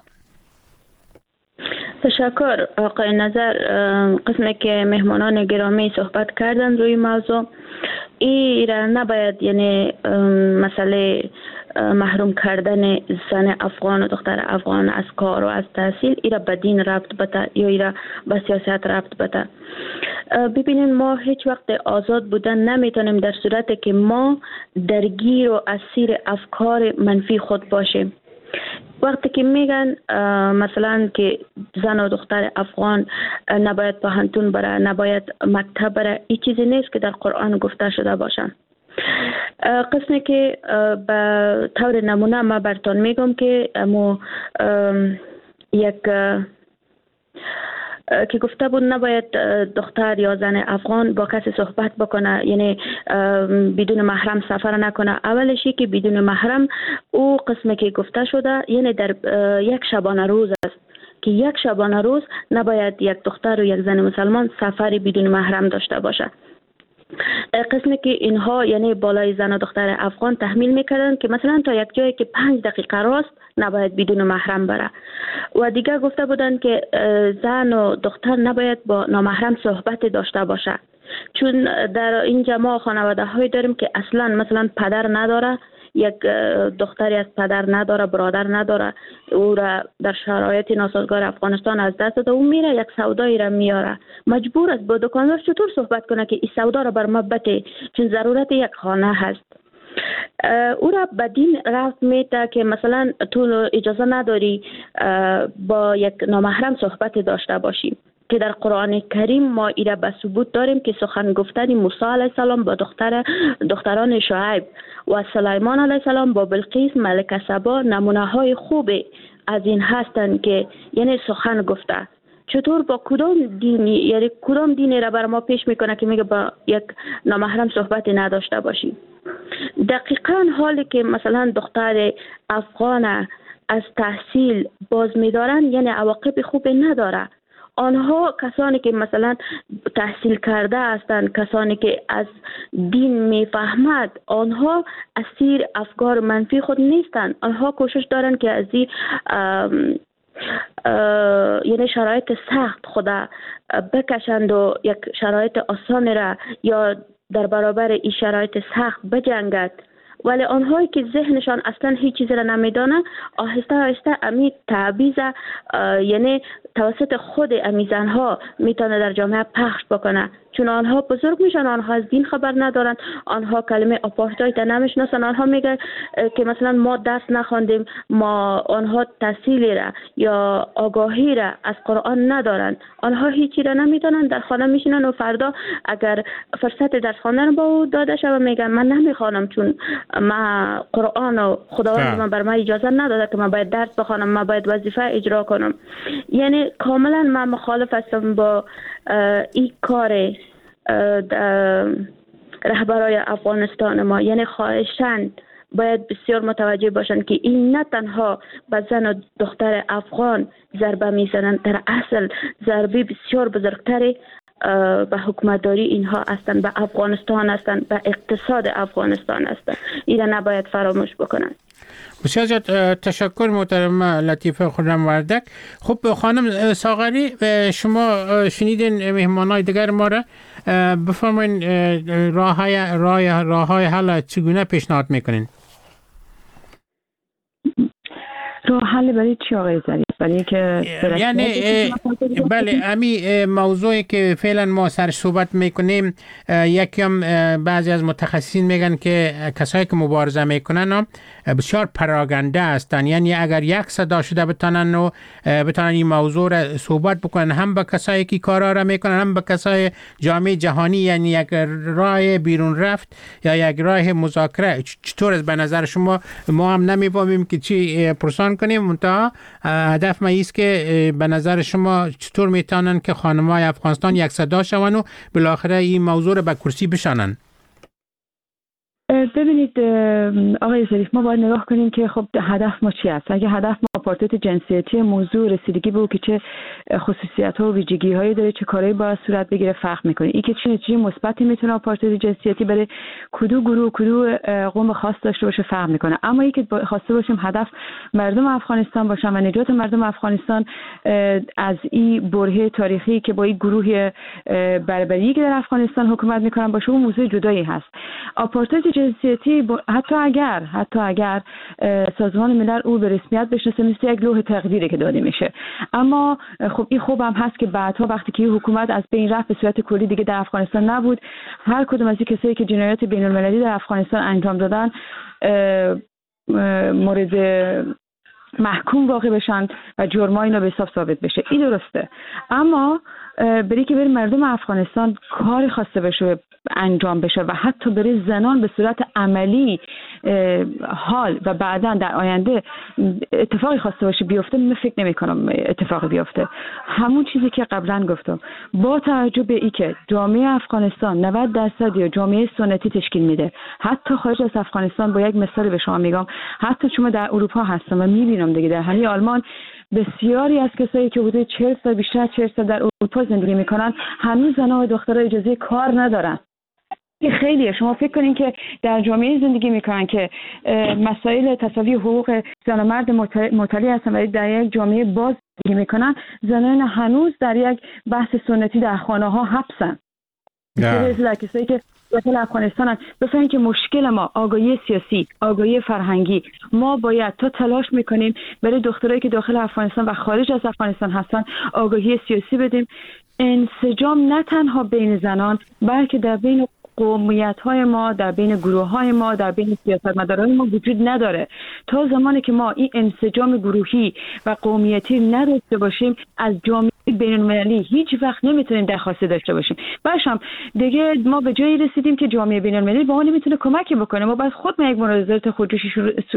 تشکر آقای نظر. قسمی که مهمانان گرامی صحبت کردن روی موضوع ای را نباید، یعنی مسئله محروم کردن زن افغان و دختر افغان از کار و از تحصیل ای را به دین ربط بده یا ای را به سیاست ربط بده. ببینین ما هیچ وقت آزاد بودن نمیتونیم در صورتی که ما درگیر و اسیر افکار منفی خود باشیم. وقتی که میگن مثلا که زن و دختر افغان نباید پوهنتون بره، نباید مکتب بره، این چیزی نیست که در قرآن گفته شده باشن. قسمی که به طور نمونه ما براتون میگم که یک که گفته بود نباید دختر یا زن افغان با کسی صحبت بکنه، یعنی بدون محرم سفر نکنه. اولشی که بدون محرم او قسمی که گفته شده یعنی در یک شبانه روز است که یک شبانه روز نباید یک دختر و یک زن مسلمان سفری بدون محرم داشته باشه. قسمی که اینها یعنی بالای زن و دختر افغان تحمیل میکردن که مثلا تا یک جایی که 5 دقیقه راست نباید بدون محرم بره و دیگه گفته بودن که زن و دختر نباید با نامحرم صحبت داشته باشه، چون در اینجا ما خانواده های داریم که اصلا مثلا پدر نداره، یک دختری از پدر نداره، برادر نداره، او را در شرایط ناسازگار افغانستان از دست داده، او میره یک سودایی را میاره، مجبور است با دکاندار چطور صحبت کنه که این سودا را بر ما بده چون ضرورت یک خانه هست. او را به دین رفت میده که مثلا تو اجازه نداری با یک نامحرم صحبت داشته باشی، که در قرآن کریم ما ایره به ثبوت داریم که سخن گفتن موسی علیه السلام با دختران شعیب و سلیمان علیه السلام با بلقیس ملکه سبا نمونه های خوب از این هستند که یعنی سخن گفته. چطور با کدام دینی، یعنی کدام دینی را بر ما پیش میکنه که میگه با یک نامحرم صحبت نداشته باشی؟ دقیقاً حالی که مثلا دختر افغان از تحصیل باز میدارن یعنی عواقب خوب نداره. آنها کسانی که مثلا تحصیل کرده هستند، کسانی که از دین میفهمد، آنها اسیر افکار منفی خود نیستند. آنها کوشش دارند که از این یعنی شرایط سخت خدا بکشند و یک شرایط آسان را یا در برابر این شرایط سخت بجنگد. ولی آنهایی که ذهنشان اصلا هیچ چیزی را نمیدانه آهسته آهسته امی تعبیز یعنی توسط خود امی زنها میتونه در جامعه پخش بکنه، چون آنها بزرگ میشن، آنها از دین خبر ندارن، آنها کلمه آپارتاید نمیشناسن، آنها میگن که مثلا ما درس نخواندیم، ما آنها تحصیلی را یا آگاهی را از قرآن ندارن، آنها هیچی را نمیدونن، در خانه میشینن و فردا اگر فرصت درس خواندن با او داده شود میگن من نمیخوانم چون من قرآن و خداوند من بر من اجازه نداده که من باید درس بخوانم، من باید وظیفه اجرا کنم. یعنی کاملا من مخالف هستم با این کار رهبرای افغانستان ما. یعنی خواهشاً باید بسیار متوجه باشند که این نه تنها به زن و دختر افغان ضربه میزنند، در اصل ضربه بسیار بزرگتری به حکومتداری اینها هستند، به افغانستان هستند، به اقتصاد افغانستان هستند. این نباید فراموش بکنند. بسیار زیاد تشکر محترم لطیفه خرم وردک. خب خانم ساغری، شما شنیدین مهمانای دیگر ما را، بفرمایید راههای حل چگونه پیشنهاد میکنین؟ راه حل برای چی آقای ظریف؟ برای که یعنی بله امی موضوعی که فعلا ما سر صحبت میکنیم، یکم بعضی از متخصصین میگن که کسایی که مبارزه میکنن بسیار پراگنده هستن، یعنی اگر یک صدا شده بتونن این موضوع را صحبت بکنن، هم با کسایی که کارا را میکنن هم با کسای جامعه جهانی، یعنی یک راه بیرون رفت یا یک راه مذاکره. چطور است به نظر شما؟ ما هم نمیفهمیم که چی پرسان کنیم، منتها هدف ما ایست که به نظر شما چطور میتونن که خانم‌های افغانستان یک صدا شون و بالاخره این موضوع رو به کرسی بشانن؟ ببینید آقای ظریف، ما باید نگاه کنیم که خب هدف ما چی است. اگه هدف ما آپارتاید جنسیتی موضوع رسیدگی به که چه خصوصیت‌ها و ویژگی‌هایی داره، چه کارهایی باید صورت بگیره فرق می‌کنه. این که چه نتیجه مثبتی میتونه آپارتاید جنسیتی برای کدو گروه کدو قوم خاص داشته باشه فرق می‌کنه. اما اینکه خواسته باشیم هدف مردم افغانستان باشن و نجات مردم افغانستان از این برهه تاریخی که با این گروه بربری که در افغانستان حکومت می‌کنن باشه، اون موضوع جدایی هست. آپارتاید جنسیتی حتی اگر سازمان ملل او به رسمیت بشناسه مثل یک لوح تقدیری که داده میشه، اما خب این خوب هم هست که بعدها وقتی که حکومت از بین رفت به صورت کلی دیگه در افغانستان نبود، هر کدوم از این کسایی که جنایات بین المللی در افغانستان انجام دادن مورد محکوم واقع بشن و جرمای اینا به حساب ثابت بشه. این درسته، اما برای که مردم افغانستان کاری خواسته بشه انجام بشه و حتی برای زنان به صورت عملی حال و بعداً در آینده اتفاقی خواسته باشه بیفته، من فکر نمی کنم اتفاقی بیفته. همون چیزی که قبلا گفتم، با توجه به ای که جامعه افغانستان 90% یا جامعه سنتی تشکیل میده، حتی خارج از افغانستان، با یک مثال به شما میگم، حتی چون در اروپا هستم و میبینم دیگه در همین آلمان بسیاری از کسایی که حدود 40 سال بیشتر 40 سال در اروپا زندگی میکنن هنوز زنان و دخترها اجازه کار ندارن. خیلیه. شما فکر کنین که در جامعه زندگی میکنن که مسائل تساوی حقوق زن و مرد مطلع هستن و در یک جامعه باز زندگی میکنن، زنان هنوز در یک بحث سنتی در خانه ها حبسن. در کسایی که داخل افغانستان بفهمین که مشکل ما آگاهی سیاسی، آگاهی فرهنگی. ما باید تا تلاش میکنیم برای دخترایی که داخل افغانستان و خارج از افغانستان هستن آگاهی سیاسی بدیم. انسجام نه تنها بین زنان بلکه در بین قومیت‌های ما، در بین گروه‌های ما، در بین سیاستمداران ما وجود نداره. تا زمانی که ما این انسجام گروهی و قومیتی نداشته باشیم، از جامعه بین‌المللی هیچ وقت نمیتونیم درخواست داشته باشیم. باشم دیگه ما به جایی رسیدیم که جامعه بین‌المللی با ما نمیتونه کمکی بکنه. ما باید خود یک مناظرات خودجوشی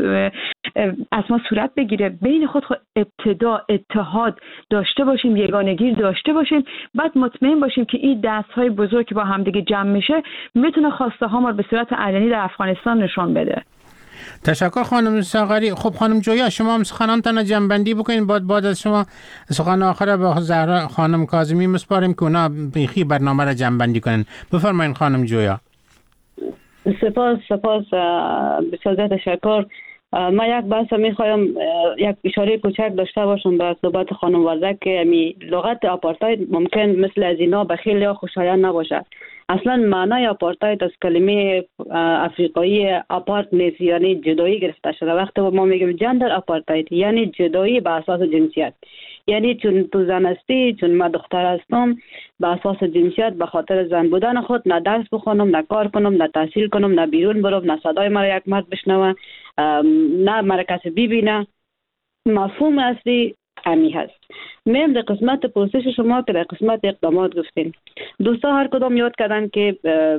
از ما صورت بگیره، بین خود ابتدا اتحاد داشته باشیم، یگانگی داشته باشیم، بعد مطمئن باشیم که این دست‌های بزرگ که با هم دیگه جمع میشه میتونه خواسته ها ما به صورت علنی در افغانستان نشون بده. تشکر خانم ساغری. خب خانم جویا، شما هم سخنانتان جنبندی بکنین، بعد از شما سخن آخر به زهرا خانم کاظمی مسپاریم که اونا بیخی برنامه را جنبندی کنن. بفرمایید خانم جویا. سپاس بسیار تشکر. ما یک بحث میخوایم یک اشاره کوچک داشته باشم به صحبت خانم وردک که لغت آپارتاید ممکن مثل از اینا به خیلی خوشایند نباشه. اصلا معنای آپارتاید از کلمه افریقایی آپارت نیست، یعنی جدایی گرفته شده. وقتی ما میگیم جندر آپارتاید یعنی جدایی به اساس جنسیت، یعنی چون تو زن هستی، چون من دختر هستم، به اساس جنسیت به خاطر زن بودن خود نه درس بخونم، نه کار کنم، نه تحصیل کنم، نه بیرون برم، نه صدای مرا یک مرد بشنوه، نه مرا کسی ببینه. مفهوم اصلی امی هست. میم در قسمت پرسش شما که در قسمت اقدامات گفتین، دوستا هر کدام یاد کردن که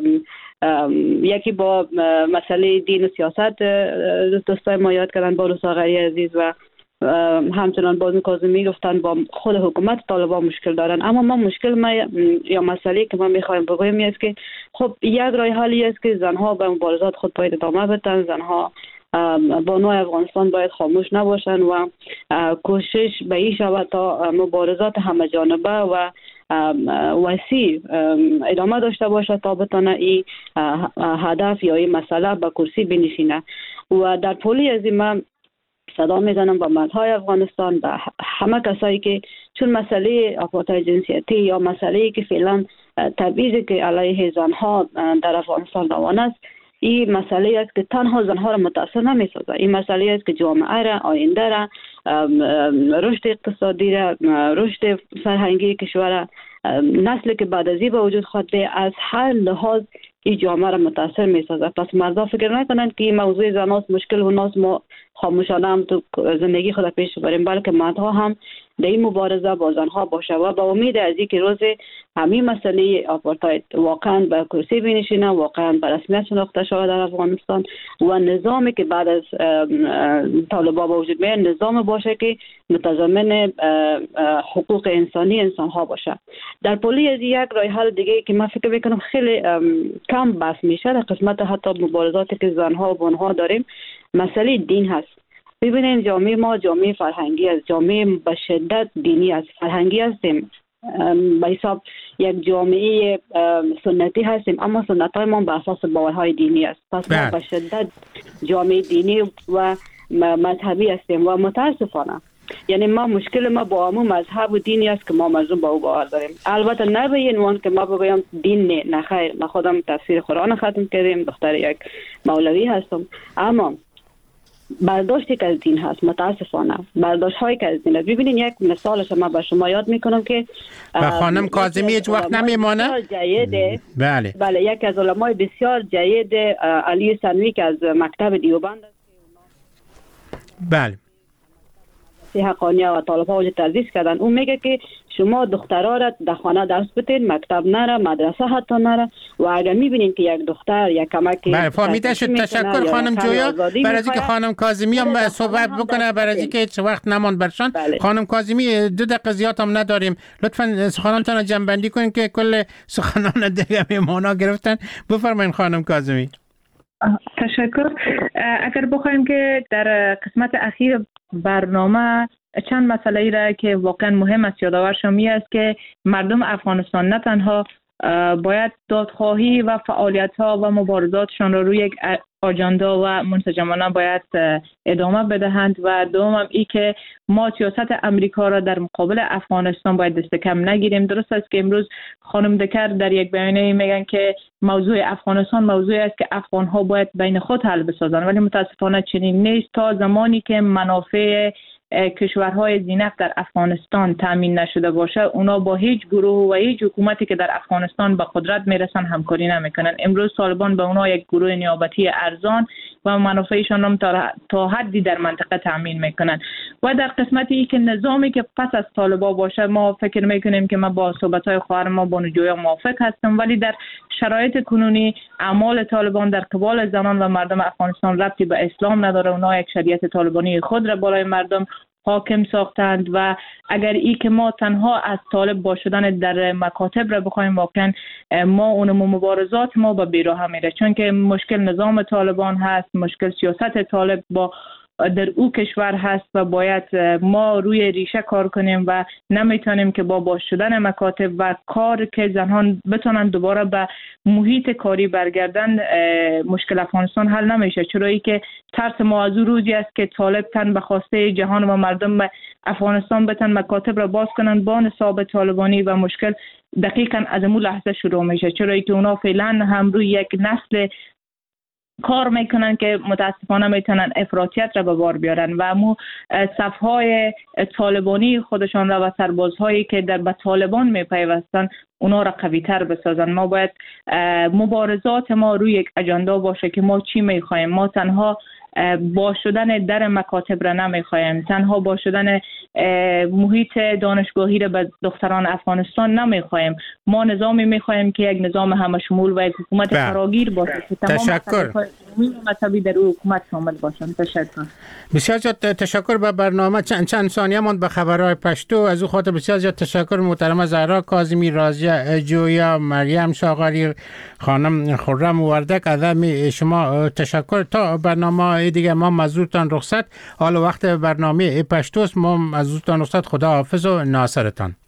یکی با مسئله دین و سیاست دوستای ما یاد کردن، با رساغری عزیز و همچنان بازم کاظمی گفتن با خود حکومت طالبان مشکل دارن. اما ما مشکل ما یا مسئله که ما میخوایم بگویم است که خب یک راه حلی است که زنها به مبارزات خود باید ادامه بدن، زنها بانوی افغانستان باید خاموش نباشن و کوشش به این شود تا مبارزات همه جانبه و وسیع ادامه داشته باشه تا بتونه این هدف یا این مسئله به کرسی بنشینه. و در پولی از این من صدا میزنم با مردهای افغانستان، به همه کسایی که چون مسئله آپارتاید جنسیتی یا مسئله که فعلا تبعیضی که علیه زنها در افغانستان روان است، این مسئله است که تنها زنها را متاثر نمی‌سازه. این مسئله است که جامعه را، آینده را، رشد اقتصادی را، رشد فرهنگی کشور، نسلی که بعد از این به وجود خواهد از هر لحاظ این جامعه را متاثر می‌سازه. پس مردا فکر نکنند که این موضوع زناست مشکل و ناس ما خاموشانه هم تو زندگی خود پیش بریم، بلکه مردها هم در این مبارزه با زنها باشه و با امید از اینکه روز همین مسئله آپارتاید واقعا به کرسی بنشینه، واقعا به رسمیت شناخته شود در افغانستان و نظامی که بعد از طالبان به وجود میاد نظام باشه که متضمن حقوق انسانی انسانها باشه. در پولی از یک راه حل دیگه که من فکر میکنم خیلی کم بحث میشه در قسمت حتی مبارزاتی که زنها و بانوها داریم، مسئله دین هست. ببینین جامعه ما جامعه فرهنگی است، جامعه به شدت دینی است، فرهنگی هستیم، به حساب یک جامعه سنتی هستیم، اما سنت های ما به اساس باورهای دینی است. پس ما به شدت جامعه دینی و مذهبی هستیم و متاسفانه یعنی ما مشکل ما با همون مذهب و دینی است که ما مظلوم با او باور داریم. البته نه به این عنوان که ما بگویم دین نه خیر، ما خودم تفسیر قرآن ختم کردیم، دختر یک مولوی هستم، اما برداشتی که از دین هست متاسفانه برداشت هایی که از دین هست. ببینین یک مثالش من به شما یاد میکنم که خانم کاظمی هیچ وقت نمیمانه. بله یکی از علمای بسیار جید علی سنوی که از مکتب دیوبند است، بله حقانیه و طالب‌ها وجود تدریس کردن، اون میگه که شما دخترها را در خانه درس بدین، مکتب نره، مدرسه حتی نره و اگر میبینین که یک دختر یک کمکی بله فهمیده شد. تشکر خانم جویا برای اینکه خانم کاظمی هم صحبت بکنه، برای اینکه هیچ وقت نماند برشان. خانم کاظمی 2 دقیقه زیاد هم نداریم، لطفاً سخنانتان جنبندی کنین که کل سخنان دیگه میمونا گرفتن. بفرمایید خانم کاظمی. تشکر. اگر بخوایم که در قسمت اخیر برنامه چند مسئله را که واقعا مهم است یادآور شم است که مردم افغانستان نه تنها باید دادخواهی و فعالیت‌ها و مبارزاتشان را روی یک آجنده و منسجمانه باید ادامه بدهند و دوم ای که ما سیاست امریکا را در مقابل افغانستان باید دست کم نگیریم. درست است که امروز خانم دکر در یک بیانیه میگن که موضوع افغانستان موضوعی است که افغان‌ها باید بین خود حل بسازند، ولی متاسفانه چنین نیست. تا زمانی که منافع کشورهای زینف در افغانستان تامین نشده باشه، اونا با هیچ گروه و هیچ حکومتی که در افغانستان به قدرت میرسن همکاری نمیکنن. امروز طالبان به اونا یک گروه نیابتی ارزان و منافعشان هم تا حدی در منطقه تامین میکنن. و در قسمتی که نظامی که پس از طالبان باشه، ما فکر میکنیم که ما با صحبت‌های خواهر ما بانو جویا موافق هستم، ولی در شرایط کنونی اعمال طالبان در قبال زنان و مردم افغانستان ربطی به اسلام نداره. اونا یک شریعت طالبانی خود را بالای مردم حاکم ساختند و اگر ای که ما تنها از طالب با شدن در مکاتب را بخوایم، واقعا ما اون مبارزات ما به بیراه میره، چون که مشکل نظام طالبان هست، مشکل سیاست طالب با در او کشور هست و باید ما روی ریشه کار کنیم و نمیتونیم که با شدن مکاتب و کار که زنان بتونن دوباره به محیط کاری برگردن مشکل افغانستان حل نمیشه. چرایی که ترس ما از روزی است که طالب تن به خواسته جهان و مردم افغانستان بتن مکاتب را باز کنن با نصاب طالبانی و مشکل دقیقاً از اون لحظه شروع میشه، چرایی که اونا فعلا هم روی یک نسل کار میکنن که متاسفانه میتونن افراطیت را به بار بیارن و مو صفهای طالبانی خودشان را و سربازهایی که به طالبان میپیوستن اونا را قوی تر بسازن. ما باید مبارزات ما روی یک اجندا باشه که ما چی میخوایم. ما تنها با شدن در مکاتب را نمیخوایم، تنها با شدن محیط دانشگاهی را به دختران افغانستان نمیخوایم. ما نظامی میخوایم که یک نظام همشمول و یک حکومت فراگیر باشه که تمام مذهبی در او حکومت شامل باشن. تشکر. بسیار زیاد تشکر. به برنامه چند ثانیه ماند به خبرهای پشتو. از او خاطر بسیار زیاد تشکر محترمه زهرا کاظمی، راضیه جویا، مریم شاغری، خانم خرم وردک. از شما تشکر. تا برنامه دیگه ما مزورتان رخصت. حالا وقت برنامه پشتوست. ما مزورتان رخصت. خدا حافظ و ناصرتان.